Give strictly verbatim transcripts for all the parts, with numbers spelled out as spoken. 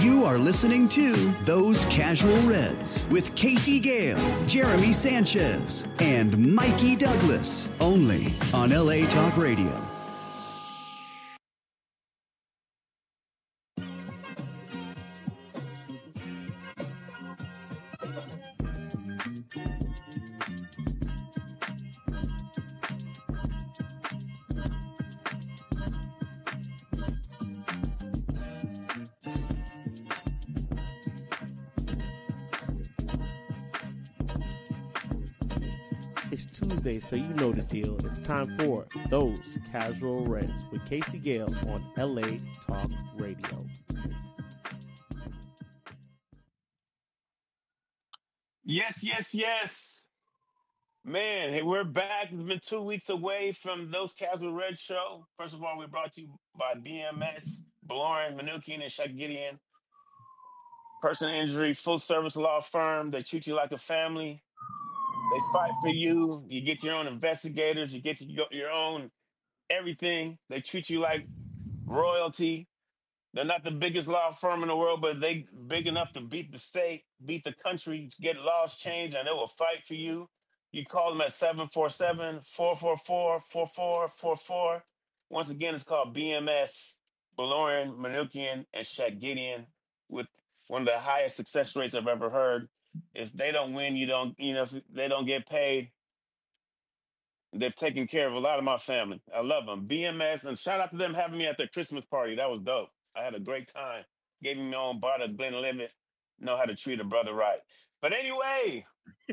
You are listening to Those Casual Reds with Casey Gale, Jeremy Sanchez, and Mikey Douglas, only on L A Talk Radio. So you know the deal. It's time for Those Casual Reds with Casey Gale on L A Talk Radio. Yes, yes, yes. Man, hey, we're back. We've been two weeks away from Those Casual Reds show. First of all, we brought to you by B M S, Balorin, Manukian, and Shaq Gideon. Personal injury, full service law firm. They treat you like a family. They fight for you. You get your own investigators. You get your your own everything. They treat you like royalty. They're not the biggest law firm in the world, but they big enough to beat the state, beat the country, get laws changed, and they will fight for you. You call them at seven four seven, four four four, four four four four. Once again, it's called B M S, Balorin, Manukian, and Shaq Gideon, with one of the highest success rates I've ever heard. If they don't win, you don't, you know, if they don't get paid. They've taken care of a lot of my family. I love them. B M S, and shout out to them having me at their Christmas party. That was dope. I had a great time. Gave me my own bottle of Glenlivet. Know how to treat a brother right. But anyway,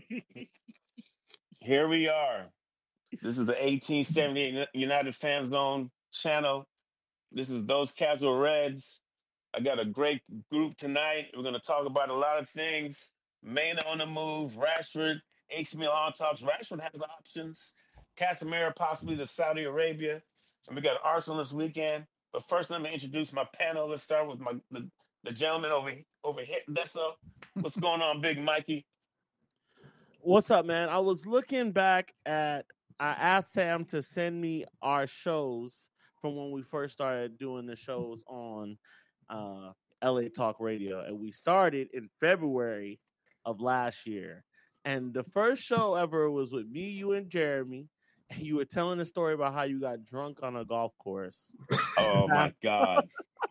here we are. This is the eighteen seventy-eight United Fan Zone channel. This is Those Casual Reds. I got a great group tonight. We're going to talk about a lot of things. Mena on the move. Rashford. A C Milan talks. Rashford has options. Casemiro possibly to Saudi Arabia. And we got Arsenal this weekend. But first, let me introduce my panel. Let's start with my the, the gentleman over, over here. That's up. What's going on, Big Mikey? What's up, man? I was looking back at, I asked Sam to send me our shows from when we first started doing the shows on uh, L A Talk Radio. And we started in February of last year. And the first show ever was with me, you, and Jeremy. And you were telling a story about how you got drunk on a golf course. Oh, my God.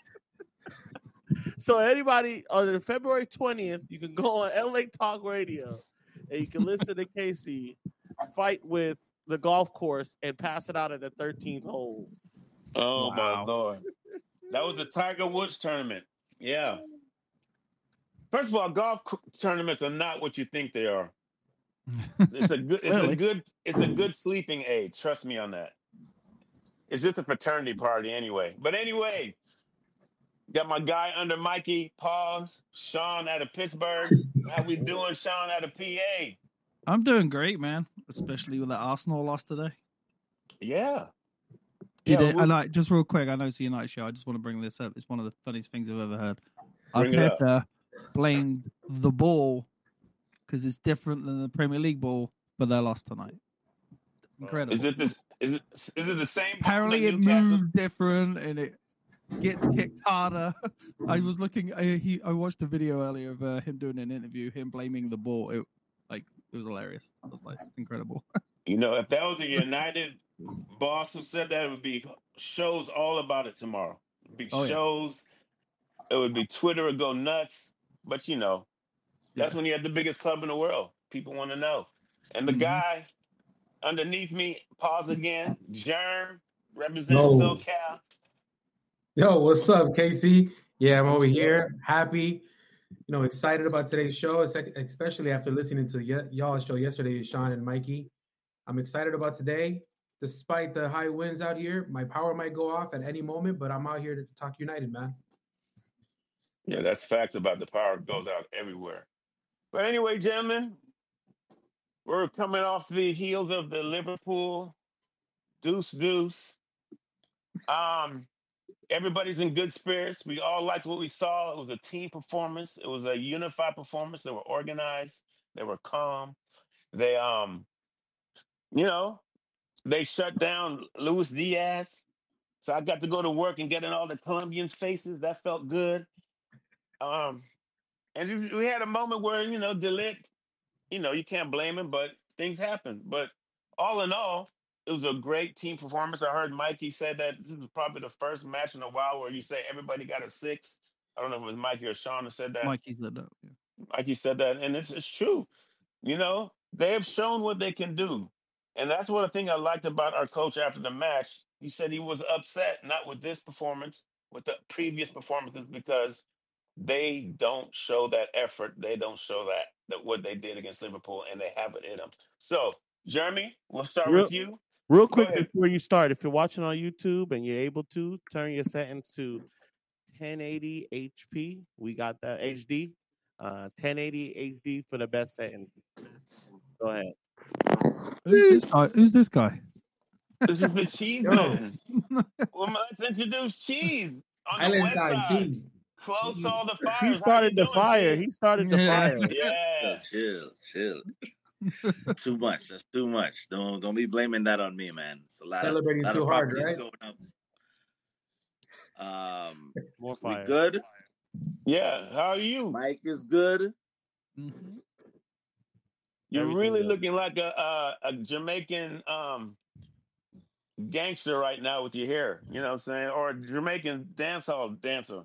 So anybody, on February twentieth, you can go on L A Talk Radio and you can listen to Casey fight with the golf course and pass it out at the thirteenth hole. Oh, wow. My Lord. That was the Tiger Woods tournament. Yeah. First of all, golf tournaments are not what you think they are. It's a good, it's really? a good, it's a good sleeping aid. Trust me on that. It's just a fraternity party anyway. But anyway, got my guy under Mikey, Pause, Sean out of Pittsburgh. How we doing, Sean out of P A? I'm doing great, man. Especially with that Arsenal loss today. Yeah. Did yeah, it? I like just real quick. I know it's a United show. I just want to bring this up. It's one of the funniest things I've ever heard. Arteta blamed the ball because it's different than the Premier League ball, but they lost tonight. Incredible. Is it this? Is it? Is it the same? Apparently, it moved different and it gets kicked harder. I was looking. I, he. I watched a video earlier of uh, him doing an interview, him blaming the ball. It, like it was hilarious. I was like, it's incredible. You know, if that was a United boss who said that, it would be shows all about it tomorrow. It'd be oh, shows. Yeah. It would be Twitter would go nuts. But you know. That's yeah. when you have the biggest club in the world. People want to know. And the mm-hmm. guy underneath me, pause again, Germ, representing no. SoCal. Yo, what's up, Casey? Yeah, I'm over here, happy, you know, excited about today's show, especially after listening to y- y'all's show yesterday, Sean and Mikey. I'm excited about today. Despite the high winds out here, my power might go off at any moment, but I'm out here to talk United, man. Yeah, that's facts about the power goes out everywhere. But anyway, gentlemen, we're coming off the heels of the Liverpool deuce deuce. Um, everybody's in good spirits. We all liked what we saw. It was a team performance. It was a unified performance. They were organized. They were calm. They, um, you know, they shut down Luis Diaz. So I got to go to work and get in all the Colombians' faces. That felt good. Um, and we had a moment where, you know, De Ligt, you know, you can't blame him, but things happen. But all in all, it was a great team performance. I heard Mikey said that this is probably the first match in a while where you say everybody got a six. I don't know if it was Mikey or Sean that said that. Mikey said that. Yeah. Mikey said that, and it's it's true. You know, they have shown what they can do. And that's what I think I liked about our coach after the match. He said he was upset, not with this performance, with the previous performances, because they don't show that effort. They don't show that that what they did against Liverpool, and they have it in them. So, Jeremy, we'll start Real, with you. real Go quick ahead. before you start, if you're watching on YouTube and you're able to, turn your settings to ten eighty H P. We got that H D. Uh, ten eighty H D for the best settings. Go ahead. Who's this guy? Who's this guy? This is the Cheese Man. Well, let's introduce Cheese on the Island west side, side. cheese. Close to all the fires. He How started you the doing, fire. Cheese? He started the Yeah. fire. Yeah. Chill, chill. Too much. That's too much. Don't don't be blaming that on me, man. It's a lot Celebrating of lot too of hard, properties right? going up. Um, More we fire. good. Yeah. How are you? Mike is good. Mhm. You're Everything really good. looking like a, a a Jamaican um gangster right now with your hair. You know what I'm saying? Or a Jamaican dancehall dancer.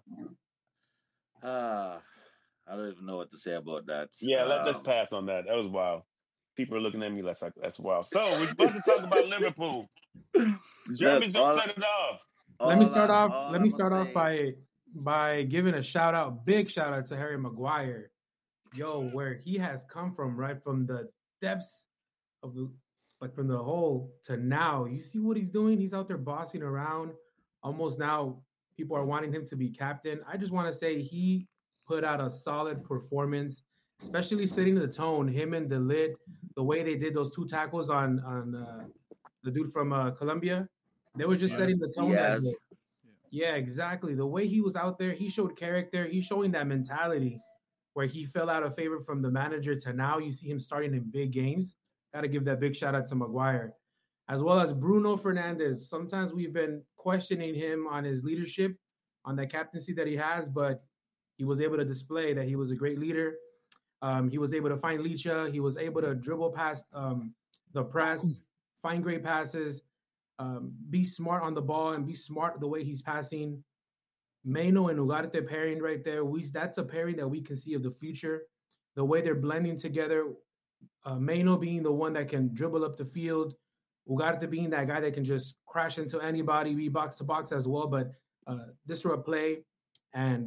Uh, I don't even know what to say about that. Yeah, let, let's Um, pass on that. That was wild. People are looking at me like that's wild. So we're about to talk about Liverpool. Jeremy's gonna all, set it off. Let me all start I- off. all Let me I'ma start off say- by by giving a shout out, big shout out to Harry Maguire. Yo, where he has come from, right from the depths of the like from the hole to now. You see what he's doing? He's out there bossing around. Almost now, people are wanting him to be captain. I just want to say he put out a solid performance, especially setting the tone. Him and De Ligt, the way they did those two tackles on on uh, the dude from uh, Colombia, they were just Yes. setting the tone. That Diaz. day. Yeah, exactly. The way he was out there, he showed character. He's showing that mentality where he fell out of favor from the manager to now you see him starting in big games. Got to give that big shout out to Maguire, as well as Bruno Fernandes. Sometimes we've been questioning him on his leadership, on the captaincy that he has, but he was able to display that he was a great leader. Um, he was able to find Licha. He was able to dribble past um, the press, find great passes, um, be smart on the ball, and be smart the way he's passing. Meno and Ugarte pairing right there. We that's a pairing that we can see of the future. The way they're blending together. Uh, Meno being the one that can dribble up the field, Ugarte being that guy that can just crash into anybody, be box to box as well, but uh, disrupt play. And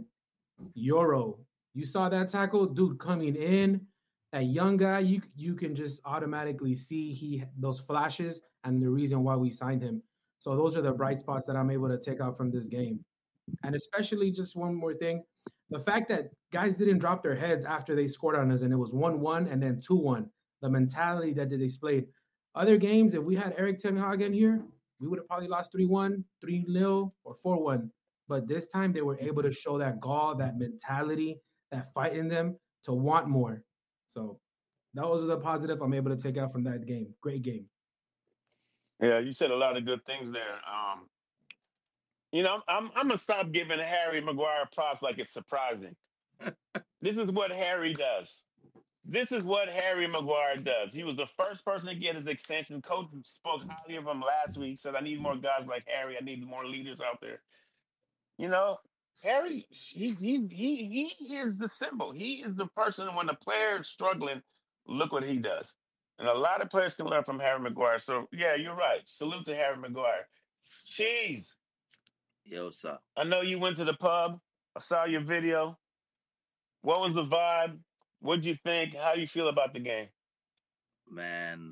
Euro, you saw that tackle, dude, coming in. That young guy, you you can just automatically see he those flashes and the reason why we signed him. So those are the bright spots that I'm able to take out from this game. And especially just one more thing, the fact that guys didn't drop their heads after they scored on us and it was one one and then two one, the mentality that they displayed. Other games, if we had Eric Ten Hag in here, we would have probably lost three one, three nil, or four one. But this time they were able to show that gall, that mentality, that fight in them to want more. So that was the positive I'm able to take out from that game. Great game. Yeah, you said a lot of good things there. Um, you know, I'm I'm gonna stop giving Harry Maguire props like it's surprising. This is what Harry does. This is what Harry Maguire does. He was the first person to get his extension. Coach spoke highly of him last week. Said, "I need more guys like Harry. I need more leaders out there." You know, Harry, he he he he is the symbol. He is the person when the player is struggling. Look what he does. And a lot of players can learn from Harry Maguire. So yeah, you're right. Salute to Harry Maguire. Cheese. Yo, sir. I know you went to the pub. I saw your video. What was the vibe? What'd you think? How do you feel about the game? Man,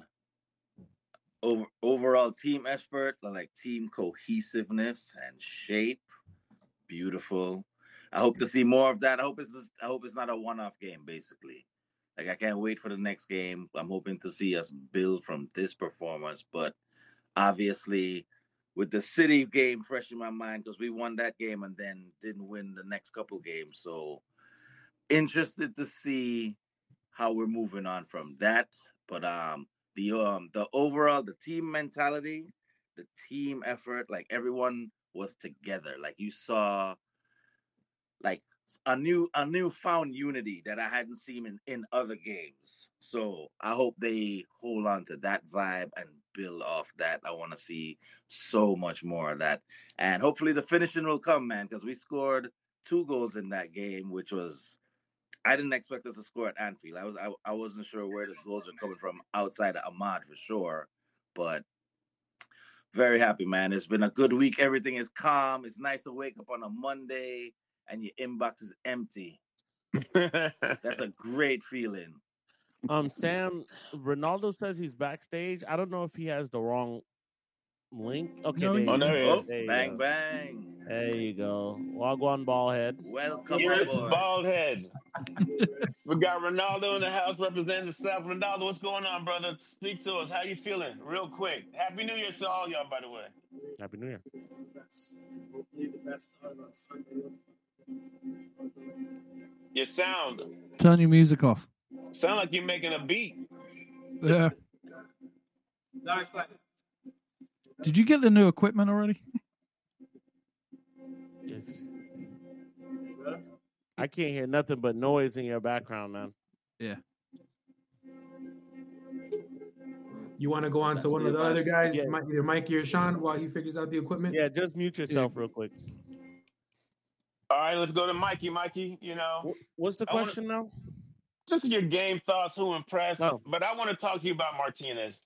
over, overall team effort, like team cohesiveness and shape, beautiful. I hope to see more of that. I hope it's this, I hope it's not a one-off game. Basically, like I can't wait for the next game. I'm hoping to see us build from this performance, but obviously, with the City game fresh in my mind because we won that game and then didn't win the next couple games, so interested to see how we're moving on from that. But um, the um, the overall, the team mentality, the team effort, like everyone was together. Like you saw, like a new a newfound unity that I hadn't seen in, in other games. So I hope they hold on to that vibe and build off that. I want to see so much more of that. And hopefully the finishing will come, man, because we scored two goals in that game, which was I didn't expect us to score at Anfield. I was I, I wasn't sure where the goals are coming from outside of Ahmad for sure. But very happy, man. It's been a good week. Everything is calm. It's nice to wake up on a Monday and your inbox is empty. That's a great feeling. Um, Sam, Ronaldo says he's backstage. I don't know if he has the wrong link. Okay, No, there you- you Oh, go. there he Oh, is. There you bang, go. bang. There you go. Wagwan Ballhead. Welcome Yes, aboard. bald head. We got Ronaldo in the house representing the South. Ronaldo, what's going on, brother? Speak to us. How you feeling? Real quick. Happy New Year to all y'all, by the way. Happy New Year. Your sound Turn your music off. sound like you're making a beat. Yeah. Did you get the new equipment already? It's, I can't hear nothing but noise in your background, man. Yeah. You want to go on That's to one of the the other guys, Yeah. Mi- either Mikey or Sean, while he figures out the equipment? Yeah, just mute yourself real quick. All right, let's go to Mikey. Mikey, you know, Wh- What's the I wanna- question now? just your game thoughts, who impressed. Oh. But I want to talk to you about Martinez.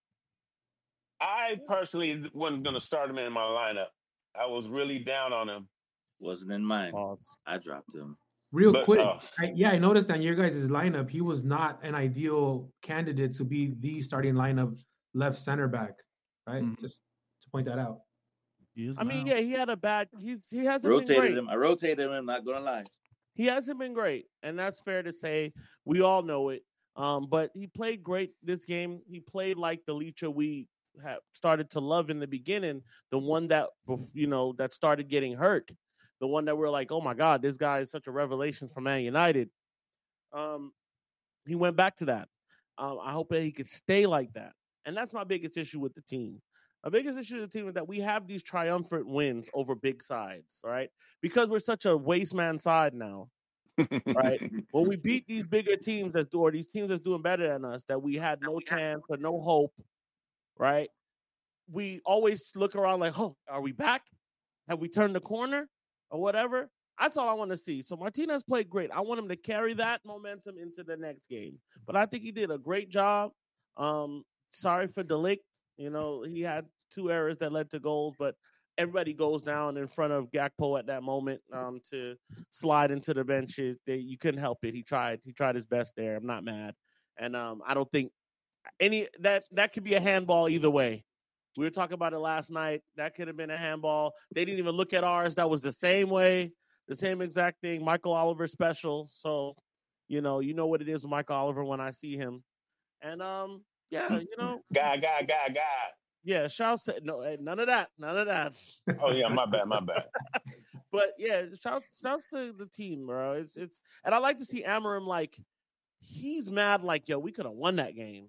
I personally wasn't going to start him in my lineup. I was really down on him. Wasn't in mine. Pause. I dropped him. Real But, quick, uh, I, yeah, I noticed on your guys' lineup, he was not an ideal candidate to be the starting lineup left center back, right? Mhm. Just to point that out. He is I mean, now. yeah, he had a bad. He's he hasn't been Rotated great. him. I rotated him. Not gonna lie. He hasn't been great, and that's fair to say. We all know it. Um, but he played great this game. He played like the Licha we have started to love in the beginning, the one that you know that started getting hurt, the one that we're like, oh my God, this guy is such a revelation for Man United. Um, he went back to that. Um, I hope that he could stay like that, and that's my biggest issue with the team. My biggest issue with the team is that we have these triumphant wins over big sides, right? Because we're such a waste man side now. Right. When we beat these bigger teams that's or these teams that's doing better than us, that we had no chance or no hope, right? We always look around like, oh, are we back? Have we turned the corner or whatever? That's all I want to see. So Martinez played great. I want him to carry that momentum into the next game. But I think he did a great job. Um, sorry for De Ligt. You know, he had two errors that led to goals, but everybody goes down in front of Gakpo at that moment um, to slide into the benches. They, you couldn't help it. He tried. He tried his best there. I'm not mad, and um, I don't think any that that could be a handball either way. We were talking about it last night. That could have been a handball. They didn't even look at ours. That was the same way, the same exact thing. Michael Oliver special. So, you know, you know what it is with Michael Oliver when I see him, and um, yeah, you know, guy, guy, guy, guy. yeah. Shouts to no, none of that, none of that. Oh yeah, my bad, my bad. But yeah, shouts, shouts to the team, bro. It's it's, and I like to see Amorim like he's mad. Like yo, we could have won that game.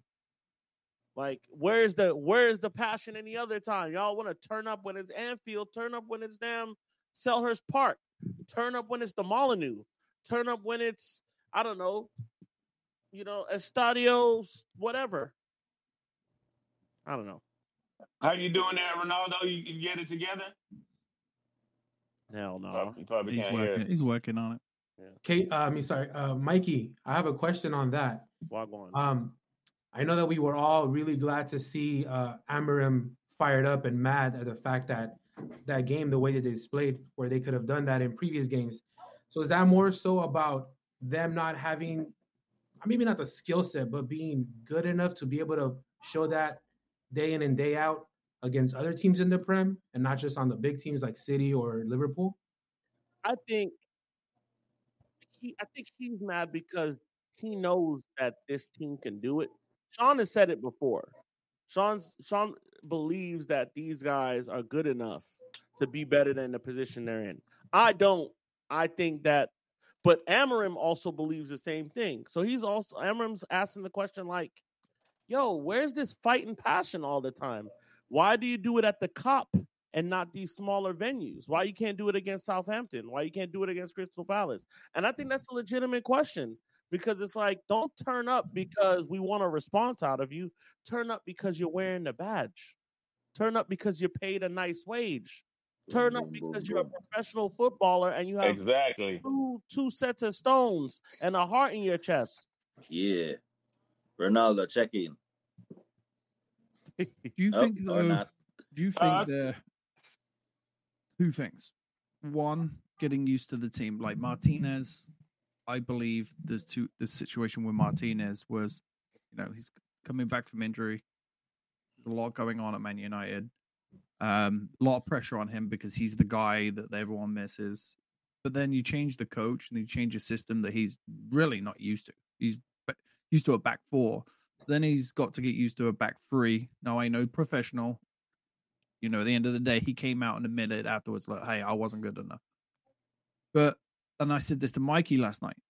Like where's the where's the passion any other time? Y'all want to turn up when it's Anfield, turn up when it's damn Selhurst Park, turn up when it's the Molineux, turn up when it's I don't know, you know, Estadios, whatever. I don't know. How you doing there, Ronaldo? You, you get it together? Hell no. Probably, you probably He's can't hear working. it. He's working on it. Kate, uh, I mean, sorry, uh, Mikey, I have a question on that. Walk on. Um, I know that we were all really glad to see uh, Amorim fired up and mad at the fact that that game, the way that they displayed, where they could have done that in previous games. So is that more so about them not having, maybe not the skill set, but being good enough to be able to show that day in and day out against other teams in the Prem and not just on the big teams like City or Liverpool? I think he I think he's mad because he knows that this team can do it. Sean has said it before. Sean's Sean believes that these guys are good enough to be better than the position they're in. I don't. I think that, but Amorim also believes the same thing. So he's also Amorim's asking the question like, "Yo, where's this fight and passion all the time? Why do you do it at the Cop and not these smaller venues? Why you can't do it against Southampton? Why you can't do it against Crystal Palace? And I think that's a legitimate question, because it's like, don't turn up because we want a response out of you. Turn up because you're wearing the badge. Turn up because you're paid a nice wage. Turn up because you're a professional footballer and you have exactly two, two sets of stones and a heart in your chest. Yeah. Ronaldo, check in. Do you Oh, think, or though, not. do you think Uh, there two things? One, getting used to the team. Like Martinez, I believe there's two. The situation with Martinez was, you know, he's coming back from injury. There's a lot going on at Man United. Um, a lot of pressure on him because he's the guy that everyone misses. But then you change the coach and you change a system that he's really not used to. He's used to a back four. So then he's got to get used to a back three. Now, I know professional. You know, at the end of the day, he came out and admitted afterwards, like, hey, I wasn't good enough. But, and I said this to Mikey last night,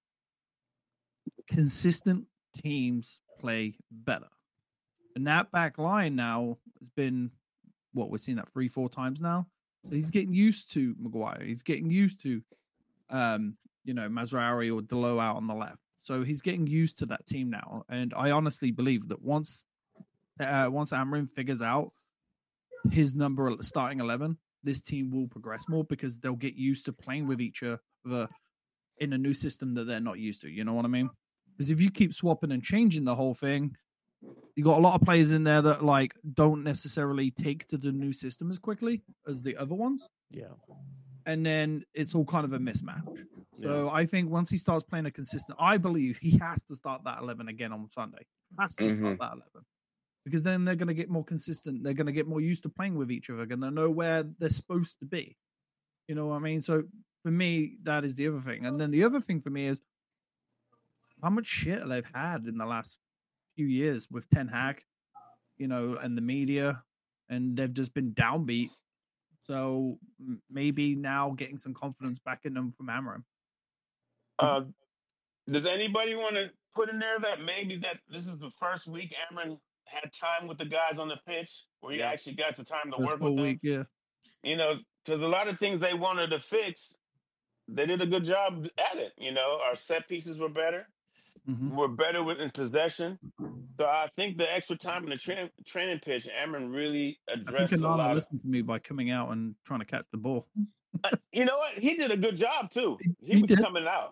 consistent teams play better. And that back line now has been, what, we've seen that three, four times now. So he's getting used to Maguire. He's getting used to, um, you know, Mazraoui or Delo out on the left. So he's getting used to that team now. And I honestly believe that once uh, once Amorim figures out his number at the starting eleven, this team will progress more because they'll get used to playing with each other in a new system that they're not used to. You know what I mean? Because if you keep swapping and changing the whole thing, you got a lot of players in there that like don't necessarily take to the new system as quickly as the other ones. Yeah. And then it's all kind of a mismatch. So Yeah. I think once he starts playing a consistent, I believe he has to start that eleven again on Sunday. Has to Mhm. start that eleven. Because then they're going to get more consistent. They're going to get more used to playing with each other. And they know where they're supposed to be. You know what I mean? So for me, that is the other thing. And then the other thing for me is how much shit they've had in the last few years with Ten Hag, you know, and the media. And they've just been downbeat. So m- maybe now getting some confidence back in them from Amorim. Uh, does anybody want to put in there that maybe that this is the first week Amron had time with the guys on the pitch where he Yeah. actually got the time to This work whole with them? week, yeah. You know, because a lot of things they wanted to fix, they did a good job at it. You know, our set pieces were better. Mhm. We're better within possession. So I think the extra time in the tra- training pitch, Amron really I think addressed a Anana lot of. listened to me by coming out and trying to catch the ball. Uh, you know what? He did a good job too. He- He, he was did. coming out.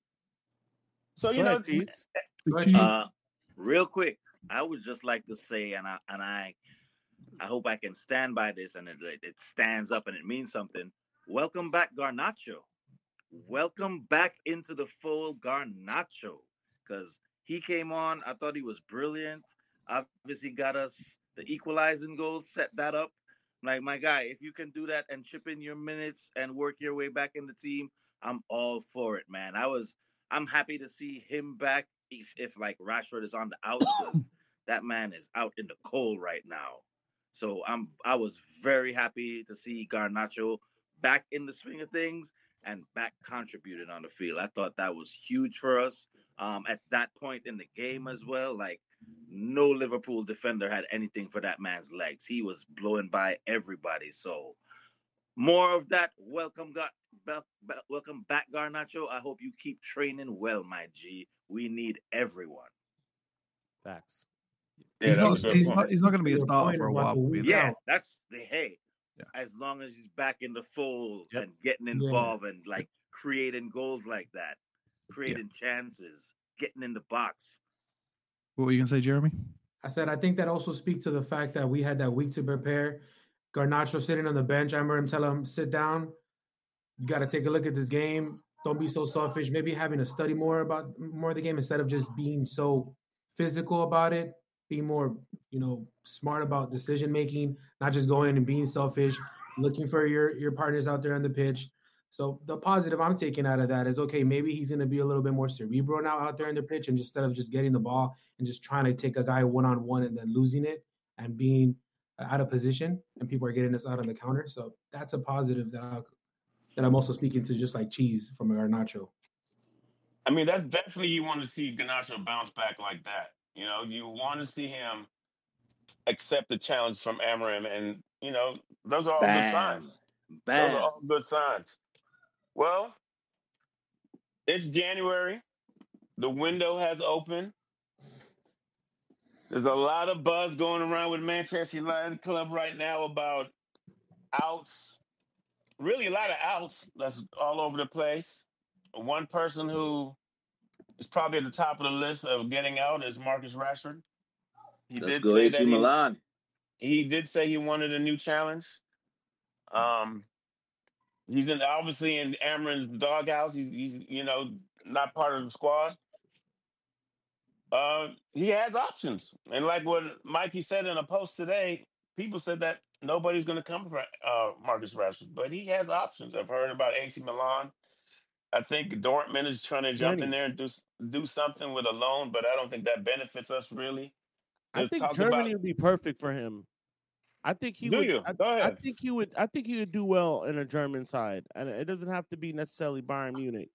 So you Go know, ahead, Cheats. Go ahead, Cheese. Cheese. Uh, real quick, I would just like to say, and I and I, I hope I can stand by this, and it, it stands up and it means something. Welcome back, Garnacho. Welcome back into the fold, Garnacho, because he came on. I thought he was brilliant. Obviously, got us the equalizing goal, set that up. Like, my guy, if you can do that and chip in your minutes and work your way back in the team, I'm all for it, man. I was, I'm happy to see him back. If, if like Rashford is on the outs, because that man is out in the cold right now. So I'm, I was very happy to see Garnacho back in the swing of things and back contributing on the field. I thought that was huge for us. Um, at that point in the game as well, like no Liverpool defender had anything for that man's legs. He was blowing by everybody. So more of that. Welcome, God. Welcome back, Garnacho. I hope you keep training well, my G. We need everyone. Facts. Yeah, he's, that not, was a good he's, point. not, he's not going to be a Your starter point for a about while. the For me. week Yeah, out. that's the hey. Yeah. As long as he's back in the fold Yep. and getting involved and like creating goals like that, creating chances, getting in the box. What were you going to say, Jeremy? I said I think that also speaks to the fact that we had that week to prepare. Garnacho sitting on the bench. I remember him telling him, sit down. You got to take a look at this game. Don't be so selfish. Maybe having to study more about more of the game instead of just being so physical about it. Be more, you know, smart about decision making, not just going and being selfish, looking for your your partners out there on the pitch. So the positive I'm taking out of that is, okay, maybe he's going to be a little bit more cerebral now out there in the pitch, and instead of just getting the ball and just trying to take a guy one-on-one and then losing it and being out of position, and people are getting us out on the counter. So that's a positive that, I, that I'm also speaking to, just like Cheese from Garnacho. I mean, that's definitely you want to see Garnacho bounce back like that. You know, you want to see him accept the challenge from Amarim, and you know those are all Bam. good signs. Bam. Those are all good signs. Well, it's January. The window has opened. There's a lot of buzz going around with Manchester United Club right now about outs. Really, a lot of outs. That's all over the place. One person who is probably at the top of the list of getting out is Marcus Rashford. He Let's did go say A C that he Milan. he did say he wanted a new challenge. Um, he's in obviously in Amarin's doghouse. He's, he's you know not part of the squad. Uh, he has options, and like what Mikey said in a post today, people said that nobody's going to come for uh, Marcus Rashford, but he has options. I've heard about A C Milan. I think Dortmund is trying to jump in Plenty. there and do do something with a loan, but I don't think that benefits us really. I There's think talk Germany about. would be perfect for him. I think he Do would. you? I, Go I ahead. think he would. I think he would do well in a German side, and it doesn't have to be necessarily Bayern Munich.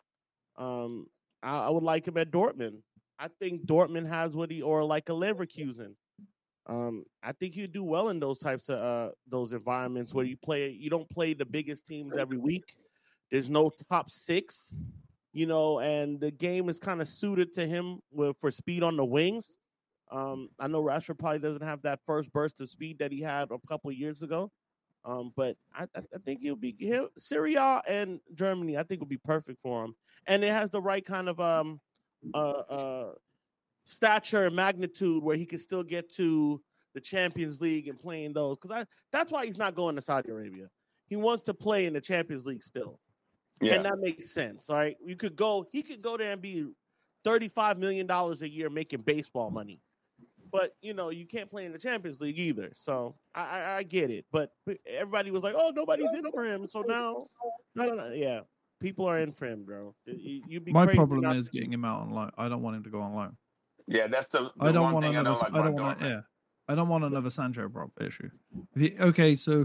Um, I, I would like him at Dortmund. I think Dortmund has what he, or like a Leverkusen. Um, I think he'd do well in those types of uh, those environments where you play. You don't play the biggest teams every week. There's no top six, you know, and the game is kind of suited to him with, for speed on the wings. Um, I know Rashford probably doesn't have that first burst of speed that he had a couple of years ago, um, but I, I think he'll be he'll, Syria and Germany. I think will be perfect for him, and it has the right kind of um, uh, uh, stature and magnitude where he can still get to the Champions League and play in those. Because I that's why he's not going to Saudi Arabia. He wants to play in the Champions League still, Yeah. and that makes sense. All right, you could go. He could go there and be thirty-five million dollars a year making baseball money. But, you know, you can't play in the Champions League either. So I, I, I get it. But everybody was like, oh, nobody's in for him. So now, no, no, no. Yeah, people are in for him, bro. You, you'd be My crazy problem not is to- getting him out on loan. I don't want him to go on loan. Yeah, that's the, the I don't one want thing I another. don't like I don't about want. Dortmund. Yeah, I don't want another Sancho prop issue. If he, okay, so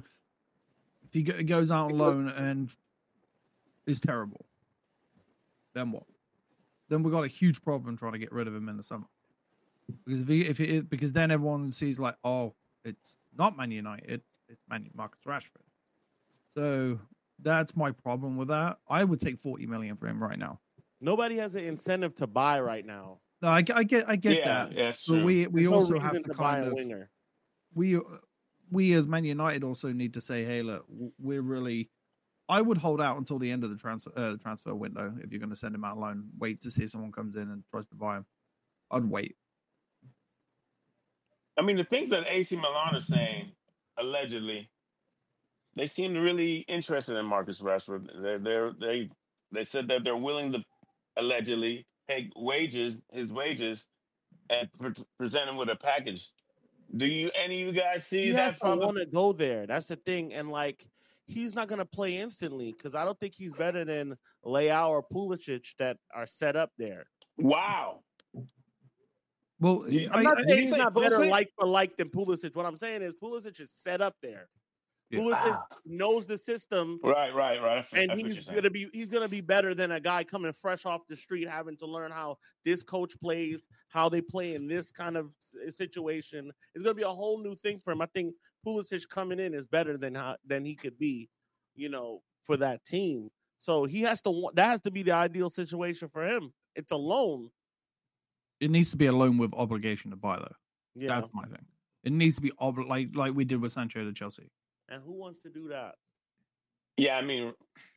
if he go- goes out on loan and is terrible, then what? Then we've got a huge problem trying to get rid of him in the summer. Because if he, if it, because then everyone sees like, oh, it's not Man United, it's Man Marcus Rashford. So that's my problem with that. I would take forty million for him right now. Nobody has an incentive to buy right now. No, I, I get, I get Yeah, that. yeah, that's But true. we, we There's no also reason have to to buy kind a of, winger. we, we as Man United also need to say, hey, look, we're really. I would hold out until the end of the transfer uh, transfer window if you're going to send him out on loan. Wait to see if someone comes in and tries to buy him. I'd wait. I mean, the things that A C Milan is saying, allegedly, they seem really interested in Marcus Rashford. They're, they're, they they said that they're willing to allegedly pay wages, his wages, and pre- present him with a package. Do you any of you guys see He has that to problem? want to go there. That's the thing. And, like, he's not going to play instantly because I don't think he's better than Leao or Pulisic that are set up there. Wow. Well, Do you- I'm I, not I, Did saying you he's say not better Pulisic? like for like than Pulisic. What I'm saying is Pulisic is set up there. Yeah. Pulisic Ah. knows the system, Right, right, right. I feel, and I feel what he's you're saying. gonna be he's gonna be better than a guy coming fresh off the street, having to learn how this coach plays, how they play in this kind of s- situation. It's gonna be a whole new thing for him. I think Pulisic coming in is better than how than he could be, you know, for that team. So he has to want that has to be the ideal situation for him. It's a loan. it needs to be a loan with obligation to buy, though. Yeah. That's my thing. It needs to be ob- like like we did with Sancho to Chelsea. And who wants to do that? Yeah, I mean,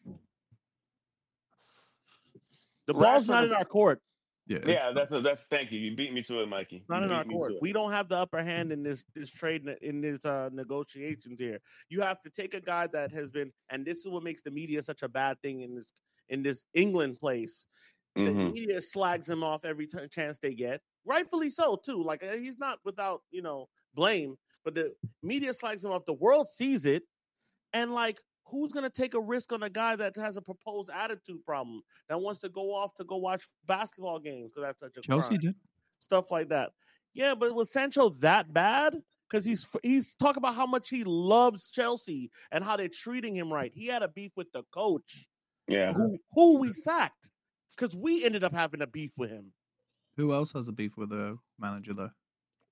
The ball's Rashford not is- in our court. Yeah, it's yeah, not- that's a, that's. Thank you. You beat me to it, Mikey. It's not You in beat our me court. to it. We don't have the upper hand in this this trade in this uh, negotiations here. You have to take a guy that has been, and this is what makes the media such a bad thing in this in this England place. The Mhm. media slags him off every t- chance they get, rightfully so too. Like uh, he's not without you know blame, but the media slags him off. The world sees it, and like. Who's going to take a risk on a guy that has a proposed attitude problem that wants to go off to go watch basketball games because that's such a Chelsea crime? did. Stuff like that. Yeah, but was Sancho that bad? Because he's he's talking about how much he loves Chelsea and how they're treating him right. He had a beef with the coach, Yeah. who, who we sacked, because we ended up having a beef with him. Who else has a beef with the manager though?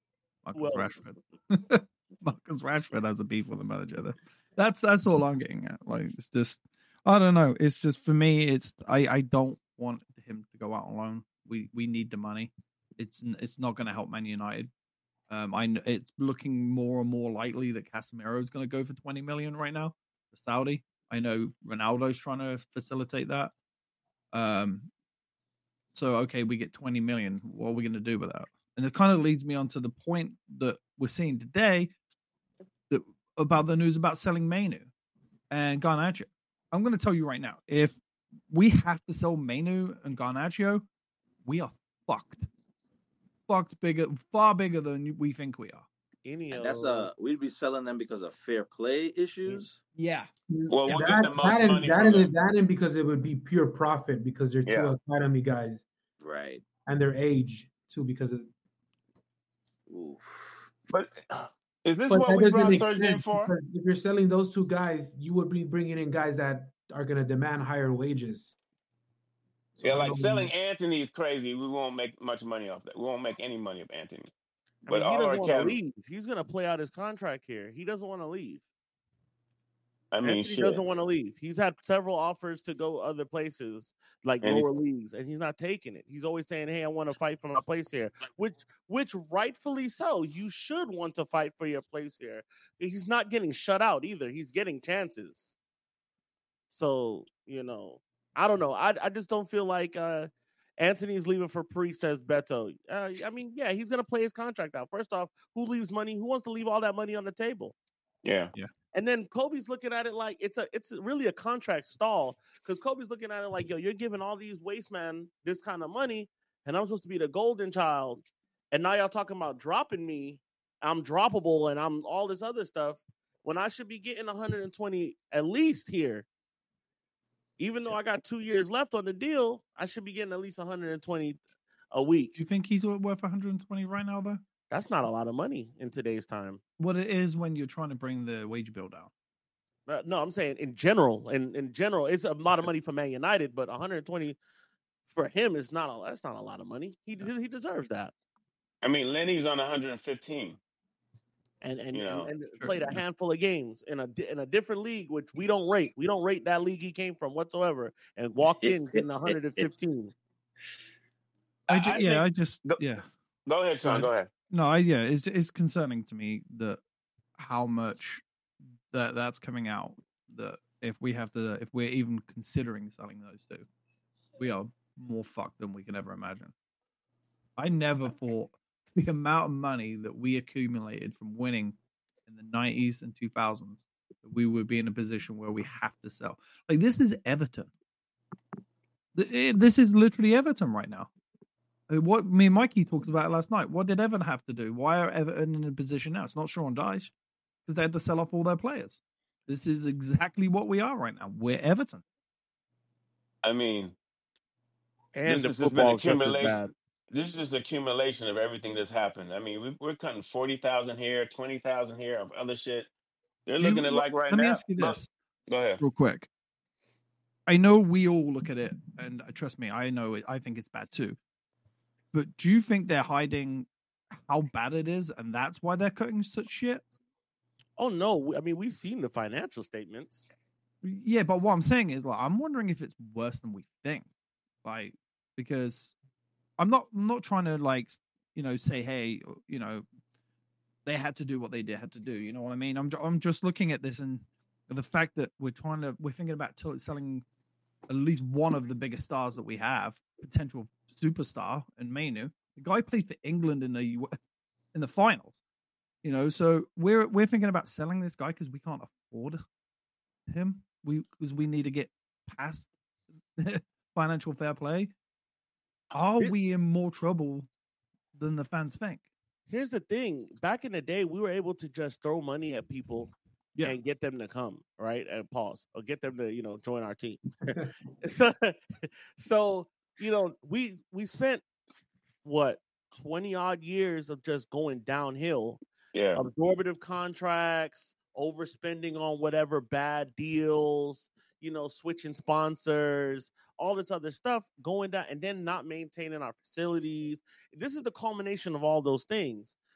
Marcus Rashford. Marcus Rashford has a beef with the manager. That's that's all I'm getting at. Like, it's just, I don't know. It's just, for me, it's I, I don't want him to go out on loan. We we need the money. It's it's not going to help Man United. Um, I it's looking more and more likely that Casemiro is going to go for twenty million right now for Saudi. I know Ronaldo's trying to facilitate that. Um, so okay, we get twenty million. What are we going to do with that? And it kind of leads me on to the point that we're seeing today that about the news about selling Mainu and Garnacho. I'm going to tell you right now, if we have to sell Mainu and Garnacho, we are fucked. Fucked bigger, far bigger than we think we are. And that's uh, we'd be selling them because of fair play issues. Yeah. Well, we'll that, get the most that money that from and, them. that and because it would be pure profit because they're two Yeah. academy guys, Right? and their age too because of. Oof. But is this But what that we doesn't brought make Serge in sense for? because if you're selling those two guys, you would be bringing in guys that are going to demand higher wages. So Yeah, I like don't- selling Anthony is crazy. We won't make much money off that. We won't make any money off Anthony. I But mean, he all doesn't our want to academy, leave. He's going to play out his contract here. He doesn't want to leave. I mean, Anthony shit. doesn't want to leave. He's had several offers to go other places, like And he- lower leagues, and he's not taking it. He's always saying, "Hey, I want to fight for my place here," which, which rightfully so. You should want to fight for your place here. He's not getting shut out either. He's getting chances. So you know, I don't know. I I just don't feel like uh, Anthony's leaving for Pre, says Beto. Uh, I mean, yeah, he's gonna play his contract out. First off, who leaves money? Who wants to leave all that money on the table? Yeah. And then Kobe's looking at it like it's a it's really a contract stall because Kobe's looking at it like, yo, you're giving all these waste man this kind of money, and I'm supposed to be the golden child, and now y'all talking about dropping me. I'm droppable, and I'm all this other stuff when I should be getting one hundred twenty at least here. Even though I got two years left on the deal, I should be getting at least one hundred twenty a week. Do you think he's worth one hundred twenty right now, though? That's not a lot of money in today's time. What it is when you're trying to bring the wage bill down. Uh, no, I'm saying in general. In in general, it's a lot of money for Man United, but one hundred twenty for him is not a that's not a lot of money. He he deserves that. I mean, Lenny's on one hundred fifteen. And and, You know, and, and sure, played a yeah. handful of games in a di- in a different league, which we don't rate. We don't rate that league he came from whatsoever, and walked in getting one hundred fifteen. I, I- ju- I yeah, think- I just Go- yeah. Go ahead, Sean. Right. Go ahead. No, I yeah, it's it's concerning to me that how much that that's coming out. That if we have to, if we're even considering selling those two, we are more fucked than we can ever imagine. I never thought the amount of money that we accumulated from winning in the nineties and two thousands that we would be in a position where we have to sell. Like, this is Everton. Th- it- This is literally Everton right now. Uh, What me and Mikey talked about it last night. What did Everton have to do? Why are Everton in a position now? It's not Sean Dyche because they had to sell off all their players. This is exactly what we are right now. We're Everton. I mean, And this the has just been football just as accumulation. bad. This is just accumulation of everything that's happened. I mean, we, we're cutting forty thousand here, twenty thousand here of other shit. They're Do you- looking at like right Let now. me ask you Go- this Go ahead. real quick. I know we all look at it, and uh, trust me, I know it. I think it's bad too. But do you think they're hiding how bad it is, and that's why they're cutting such shit? Oh no, I mean we've seen the financial statements. Yeah, but what I'm saying is, like, I'm wondering if it's worse than we think. Like, because I'm not, I'm not trying to like, you know, say, hey, you know, they had to do what they did had to do. You know what I mean? I'm, ju- I'm just looking at this and the fact that we're trying to, we're thinking about t- selling at least one of the biggest stars that we have, potential superstar, and Mainu. The guy played for England in the in the finals. You know, so we're we're thinking about selling this guy because we can't afford him. We because we need to get past financial fair play. Are It- we in more trouble than the fans think? Here's the thing: back in the day, we were able to just throw money at people Yeah. and get them to come, right? And pause, or get them to, you know, join our team. so, so you know, we we spent what twenty odd years of just going downhill. Yeah. Absorbative contracts, overspending on whatever bad deals, you know, switching sponsors, all this other stuff going down, and then not maintaining our facilities. This is the culmination of all those things.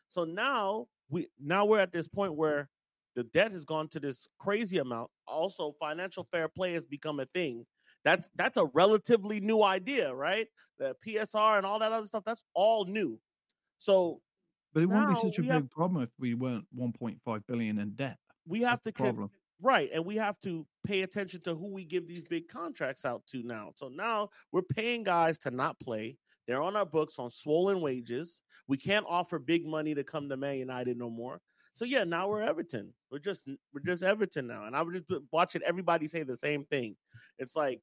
So now we now we're at this point where the debt has gone to this crazy amount. Also, financial fair play has become a thing. That's that's a relatively new idea, right? The P S R and all that other stuff, that's all new. So But it wouldn't be now such a we big have- problem if we weren't one point five billion in debt. we have That's to the con- problem. right, and we have to pay attention to who we give these big contracts out to now. So now we're paying guys to not play. They're on our books on swollen wages. We can't offer big money to come to Man United no more. So yeah, now we're Everton. We're just we're just Everton now, and I'm just watching everybody say the same thing. It's like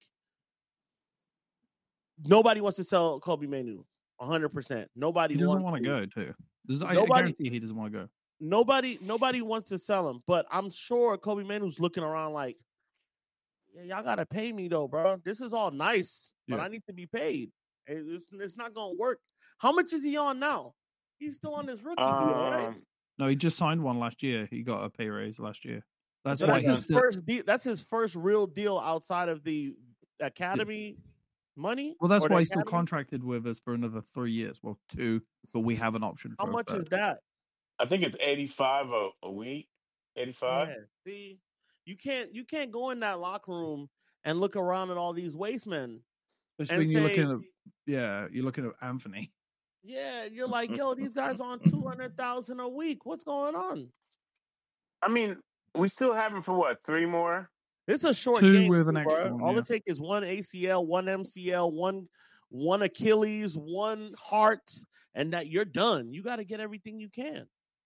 nobody wants to sell Kobe Manu, one hundred percent. Nobody He doesn't wants want to go too. There's, I, I Nobody- guarantee he doesn't want to go. Nobody nobody wants to sell him, but I'm sure Kobe Manu's looking around like, yeah, y'all gotta pay me though, bro. This is all nice, but Yeah. I need to be paid. It's, it's not gonna work. How much is he on now? He's still on his rookie deal, right? Um, No, he just signed one last year. He got a pay raise last year. That's So why that's he's his still. first deal. That's his first real deal outside of the academy money. Well, that's or the why he's still academy? contracted with us for another three years. Well, two, but we have an option for How a much is third. that? I think it's eighty-five a, a week. eighty-five. Yeah. See, you can't you can't go in that locker room and look around at all these waste men. Especially and when you're say- looking at, yeah, you're looking at Anthony. Yeah, you're like, yo, these guys are on two hundred thousand a week. What's going on? I mean, we still have him for what? Three more? This is a short Two game, with an too, extra bro. one, All yeah. it takes is one A C L, one M C L, one one Achilles, one heart, and that you're done. You got to get everything you can.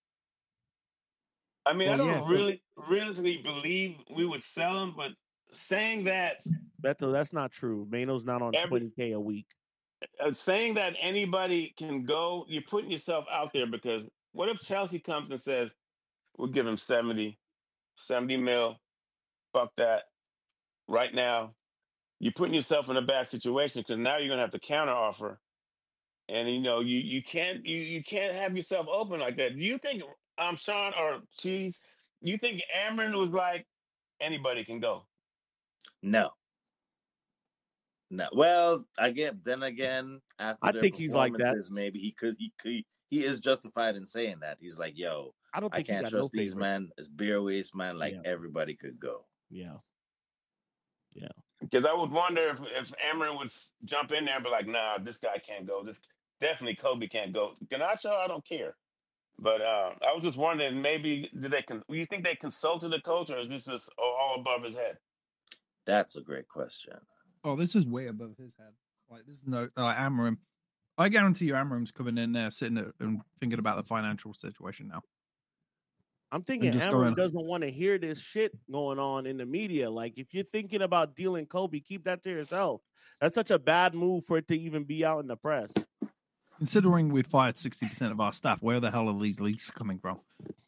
I mean, I Well, don't yeah, so- really realistically believe we would sell him, but saying that, Beto, that's not true. Mano's not on Every- twenty K a week. uh, saying that anybody can go, you're putting yourself out there because what if Chelsea comes and says, we'll give him seventy, seventy mil, fuck that, right now? You're putting yourself in a bad situation because now you're gonna have to counter offer, and you know you you can't you you can't have yourself open like that. Do you think um Sean or Cheese? You think Amron was like anybody can go? No. No. Well, again, then again, after I their think he's like that. performances, maybe he could he could he is justified in saying that. He's like, yo, I don't I think he can't got trust no these favorites. men. It's beer waste, man. Like Yeah. everybody could go. Yeah. Because I would wonder if if Amron would s- jump in there and be like, nah, this guy can't go. This definitely Kobe can't go. Ganacho, I don't care. But uh, I was just wondering, maybe did they? Con- you think they consulted the coach, or is this just all above his head? That's a great question. Oh, this is way above his head. Like this is no like Amram. I guarantee you, Amram's coming in there, sitting there and thinking about the financial situation now. I'm thinking just Amron going- doesn't want to hear this shit going on in the media. Like, if you're thinking about dealing Kobe, keep that to yourself. That's such a bad move for it to even be out in the press. Considering we fired sixty percent of our staff, where the hell are these leaks coming from?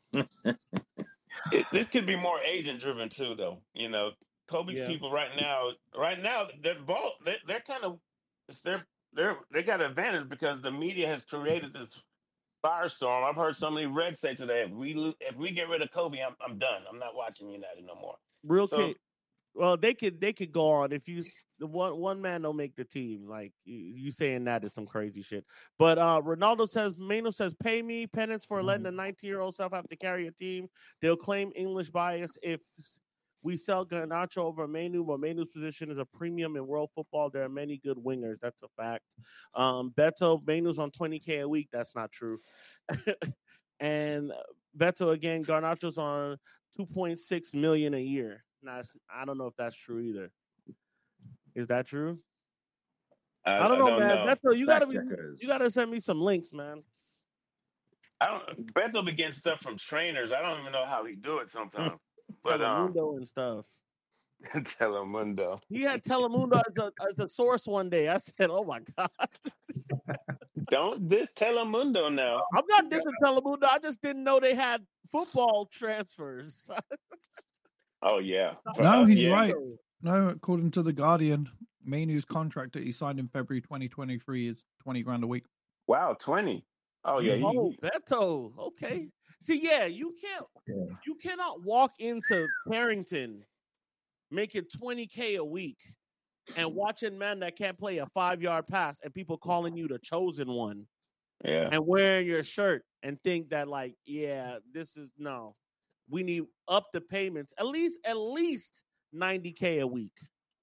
It, this could be more agent driven too, though. You know, Kobe's Yeah. people right now, right now, they're ball. They're, they're kind of, it's they're they're they got an advantage because the media has created this firestorm. I've heard so many Reds say today, if we lo- if we get rid of Kobe, I'm I'm done. I'm not watching United no more. Real So- quick. Well, they could they could go on if you the one one man don't make the team. Like you, you saying that is some crazy shit. But uh Ronaldo says Mano says pay me penance for letting a nineteen year old self have to carry a team. They'll claim English bias if we sell Garnacho over Manu, but Manu's position is a premium in world football. There are many good wingers. That's a fact. Um Beto, Manu's on twenty K a week. That's not true. And Beto again, Garnacho's on two point six million a year. Now, I don't know if that's true either. Is that true? I, I don't know, man. know. Beto, you gotta Fact be, checkers. you gotta send me some links, man. I don't. Beto be getting stuff from trainers. I don't even know how he do it sometimes. But um, Telemundo and stuff. Telemundo. He had Telemundo as a as a source one day. I said, "Oh my god, Don't diss Telemundo now. I'm not dissing Telemundo. I just didn't know they had football transfers." Oh yeah. For No, us, he's yeah. right. No, according to the Guardian, Manu's contract that he signed in February twenty twenty-three is twenty grand a week. Wow, twenty. Oh yeah. He, Oh, Beto. Okay. See, yeah, you can't. Yeah. You cannot walk into Carrington making twenty K a week and watching men that can't play a five yard pass and people calling you the chosen one Yeah. and wearing your shirt and think that like, yeah, this is no. We need up the payments at least at least ninety K a week.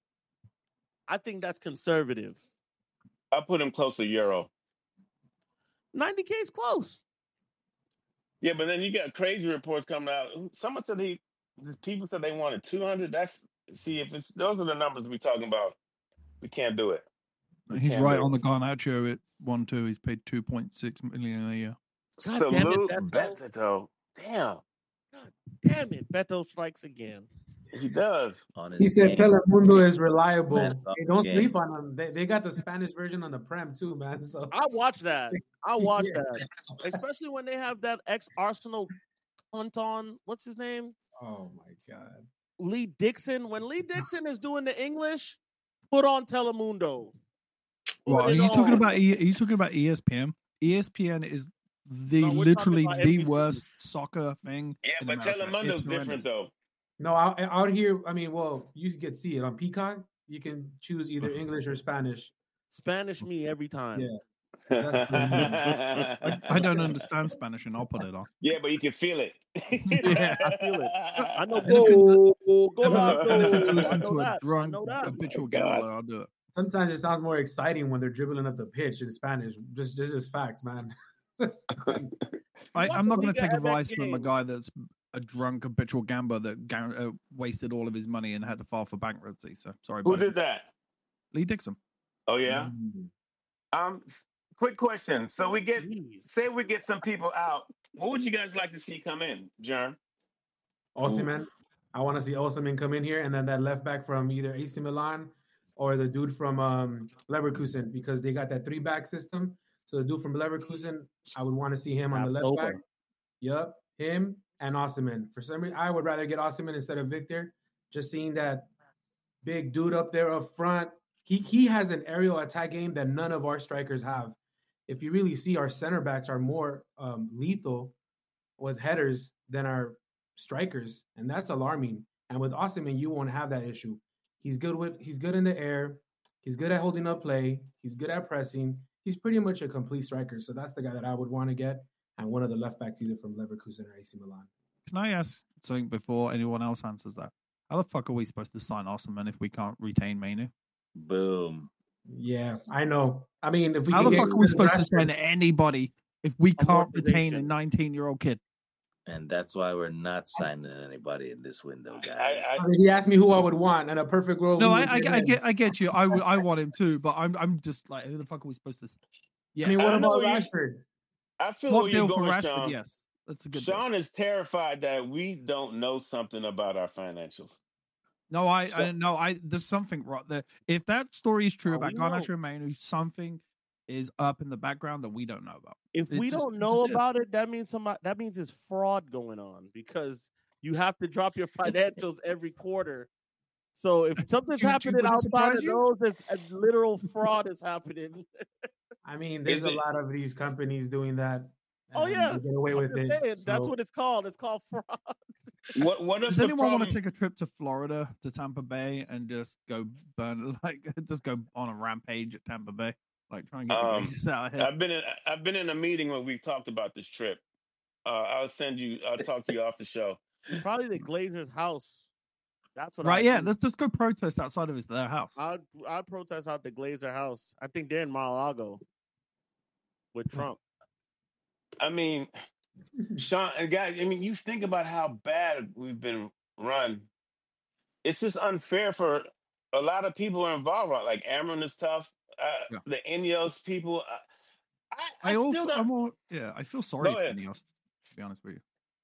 I think that's conservative. I put him close to Euro. ninety K is close. Yeah, but then you got crazy reports coming out. Someone said he, people said they wanted two hundred. That's see if it's those are the numbers we're talking about. We can't do it. We He's can't right do on it. the Garnacho at one two. He's paid two point six million a year. God Salute damn it, Beto. Beto. Damn, God damn it, Beto strikes again. he does. On his He said game. Telemundo is reliable. Man, on Hey, his don't game. sleep on them. They, they got the Spanish version on the Prem too, man. So I watch that. I watch Yeah. that, especially when they have that ex Arsenal punt on. What's his name? Oh my god. Lee Dixon. When Lee Dixon is doing the English, put on Telemundo. Put Well, are it you talking on. about E- are you talking about E S P N? E S P N is the No, we're talking literally about the N B C. worst soccer thing. Yeah, in but America. Telemundo's It's different horrendous. though. No, out, out here, I mean, well, you can see it on Peacock. You can choose either English or Spanish. Spanish me every time. Yeah. yeah, I, I don't understand Spanish, and I'll put it on. but you can feel it. Yeah, I feel it. I know. Anything to- Go, go, Anything, anything to go. I listen know to a that. I drunk know that. habitual Oh, God. gambler, I'll do it. Sometimes it sounds more exciting when they're dribbling up the pitch in Spanish. Just, this is facts, man. I, watch I'm not the going to Liga take M X advice from a game. guy that's a drunk habitual gambler that ga- uh, wasted all of his money and had to file for bankruptcy. So sorry, Who buddy. did that? Lee Dixon. Oh yeah. Mm. Um, s- quick question. So we get Jeez. say we get some people out. What would you guys like to see come in, John? Osimhen. I want to see Osimhen come in here, and then that left back from either A C Milan or the dude from um, Leverkusen, because they got that three back system. So the dude from Leverkusen, I would want to see him on the left October. back. Yep, him and Osimhen. For some reason, I would rather get Osimhen instead of Victor. Just seeing that big dude up there up front, he he has an aerial attack game that none of our strikers have. If you really see, our center backs are more um, lethal with headers than our strikers, and that's alarming. And with Osimhen, you won't have that issue. He's good with he's good in the air. He's good at holding up play. He's good at pressing. He's pretty much a complete striker. So that's the guy that I would want to get, and one of the left backs either from Leverkusen or A C Milan. Can I ask something before anyone else answers that? How the fuck are we supposed to sign Osimhen if we can't retain Mainu? Boom. Yeah, I know. I mean, if we How can the get fuck are we supposed to Rashford- sign anybody if we can't retain a Amortization. nineteen-year-old kid? And that's why we're not signing anybody in this window, guys. I, I mean, he asked me who I would want, and a perfect world. No, we I, would I, get I him. get, I get you. I, would- I want him too, but I'm, I'm just like, who the fuck are we supposed to? Yeah, I mean, I what don't know about where you- Rashford? I feel swap where you're deal for going, Rashford. Sean. Yes, that's a good. deal. Sean is terrified that we don't know something about our financials. No, I, So- I no, I. There's something right there. If that story is true Oh, about we Garnacho know. and Mainu, something is up in the background that we don't know about. If It we just- don't it know just is. about it, that means somebody that means it's fraud going on because you have to drop your financials every quarter. So if something's Do- do- happening would it outside surprise of you? those, it's a literal fraud is happening. I mean, there's Is a it- lot of these companies doing that. Oh, and yeah. they get away I'm with just it. saying, that's So- what it's called. It's called fraud. What what if Does the anyone problem? want to take a trip to Florida to Tampa Bay and just go burn like just go on a rampage at Tampa Bay? Like try and get Um, the Glazers out of here. I've been in I've been in a meeting where we've talked about this trip. Uh, I'll send you. I'll talk to you off the show. Probably the Glazers' house. That's what. Right? I'd Yeah, do. let's just go protest outside of his their house. I'd I'd protest out the Glazer house. I think they're in Mar-a-Lago with Trump. I mean, Sean, and guys, I mean, you think about how bad we've been run. It's just unfair for a lot of people who are involved. Right? Like Amron is tough. Uh, Yeah. The Ineos people. Uh, I, I, I, still also, don't. I'm all, yeah, I feel sorry Go for ahead. Ineos, to be honest with you.